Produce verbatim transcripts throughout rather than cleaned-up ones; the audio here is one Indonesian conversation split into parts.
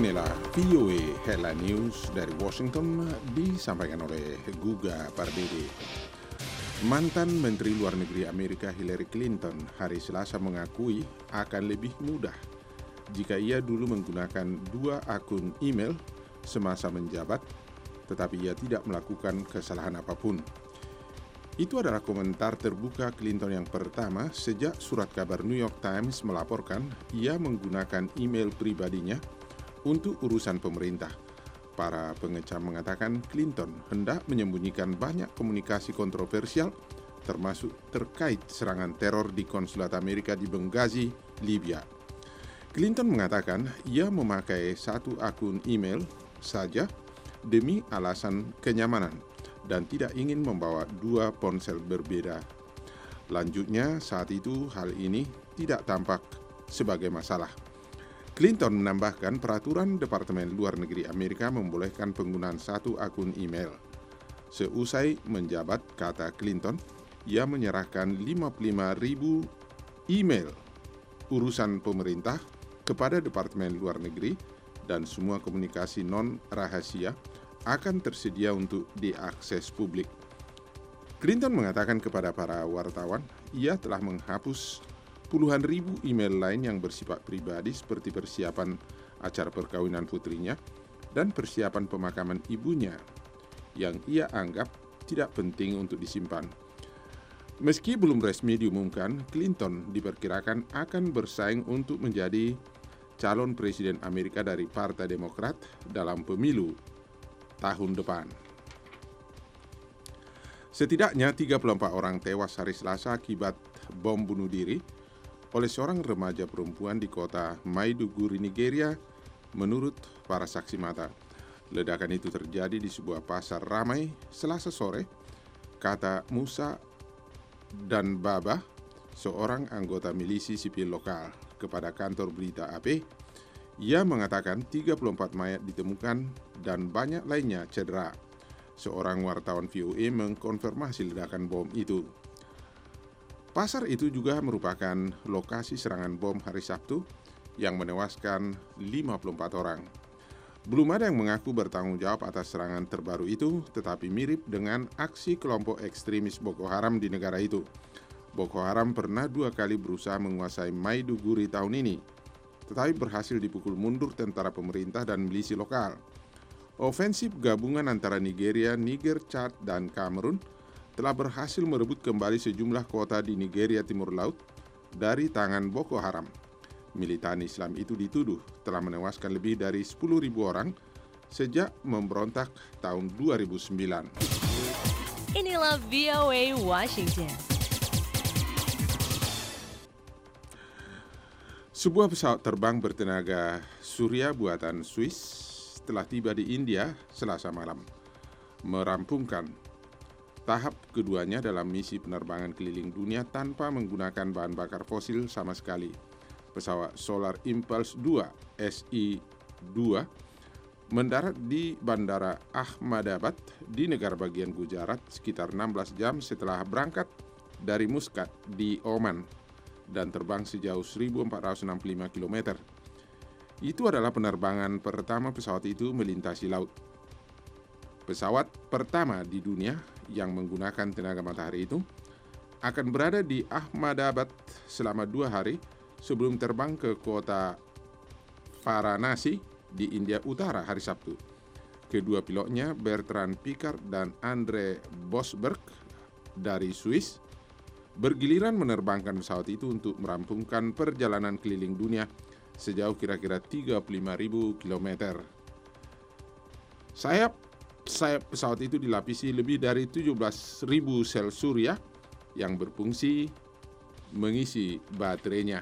Inilah V O A Headline News dari Washington disampaikan oleh Guga Pardede. Mantan Menteri Luar Negeri Amerika Hillary Clinton hari Selasa mengakui akan lebih mudah jika ia dulu menggunakan dua akun email semasa menjabat, tetapi ia tidak melakukan kesalahan apapun. Itu adalah komentar terbuka Clinton yang pertama sejak surat kabar New York Times melaporkan ia menggunakan email pribadinya untuk urusan pemerintah. Para pengecam mengatakan Clinton hendak menyembunyikan banyak komunikasi kontroversial, termasuk terkait serangan teror di konsulat Amerika di Benghazi, Libya. Clinton mengatakan ia memakai satu akun email saja demi alasan kenyamanan dan tidak ingin membawa dua ponsel berbeda. Lanjutnya, saat itu hal ini tidak tampak sebagai masalah. Clinton menambahkan peraturan Departemen Luar Negeri Amerika membolehkan penggunaan satu akun email. Seusai menjabat, kata Clinton, ia menyerahkan lima puluh lima ribu email urusan pemerintah kepada Departemen Luar Negeri dan semua komunikasi non-rahasia akan tersedia untuk diakses publik. Clinton mengatakan kepada para wartawan, ia telah menghapus puluhan ribu email lain yang bersifat pribadi seperti persiapan acara perkawinan putrinya dan persiapan pemakaman ibunya yang ia anggap tidak penting untuk disimpan. Meski belum resmi diumumkan, Clinton diperkirakan akan bersaing untuk menjadi calon presiden Amerika dari Partai Demokrat dalam pemilu tahun depan. Setidaknya tiga puluh empat orang tewas hari Selasa akibat bom bunuh diri oleh seorang remaja perempuan di kota Maiduguri, Nigeria, menurut para saksi mata. Ledakan itu terjadi di sebuah pasar ramai Selasa sore, kata Musa dan Baba, seorang anggota milisi sipil lokal, kepada kantor berita A P. Ia mengatakan tiga puluh empat mayat ditemukan dan banyak lainnya cedera. Seorang wartawan V O A mengkonfirmasi ledakan bom itu. Pasar itu juga merupakan lokasi serangan bom hari Sabtu yang menewaskan lima puluh empat orang. Belum ada yang mengaku bertanggung jawab atas serangan terbaru itu, tetapi mirip dengan aksi kelompok ekstremis Boko Haram di negara itu. Boko Haram pernah dua kali berusaha menguasai Maiduguri tahun ini, tetapi berhasil dipukul mundur tentara pemerintah dan milisi lokal. Ofensif gabungan antara Nigeria, Niger, Chad, dan Kamerun telah berhasil merebut kembali sejumlah kota di Nigeria Timur Laut dari tangan Boko Haram. Militan Islam itu dituduh telah menewaskan lebih dari sepuluh ribu orang sejak memberontak tahun dua ribu sembilan. Inilah V O A Washington. Sebuah pesawat terbang bertenaga surya buatan Swiss telah tiba di India Selasa malam, merampungkan tahap keduanya dalam misi penerbangan keliling dunia tanpa menggunakan bahan bakar fosil sama sekali. Pesawat Solar Impulse dua S I dua mendarat di Bandara Ahmedabad di negara bagian Gujarat sekitar enam belas jam setelah berangkat dari Muscat di Oman dan terbang sejauh seribu empat ratus enam puluh lima kilometer. Itu adalah penerbangan pertama pesawat itu melintasi laut. Pesawat pertama di dunia yang menggunakan tenaga matahari itu akan berada di Ahmedabad selama dua hari sebelum terbang ke kota Varanasi di India Utara hari Sabtu. Kedua pilotnya, Bertrand Piccard dan Andre Bosberg dari Swiss, bergiliran menerbangkan pesawat itu untuk merampungkan perjalanan keliling dunia sejauh kira-kira tiga puluh lima ribu kilometer. Sayap sayap pesawat itu dilapisi lebih dari tujuh belas ribu sel surya yang berfungsi mengisi baterainya.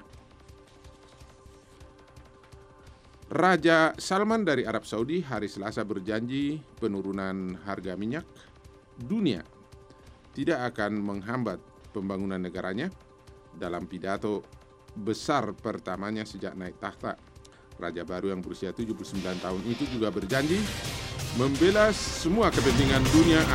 Raja Salman dari Arab Saudi hari Selasa berjanji penurunan harga minyak dunia tidak akan menghambat pembangunan negaranya dalam pidato besar pertamanya sejak naik takhta. Raja baru yang berusia tujuh puluh sembilan tahun itu juga berjanji membela semua kepentingan dunia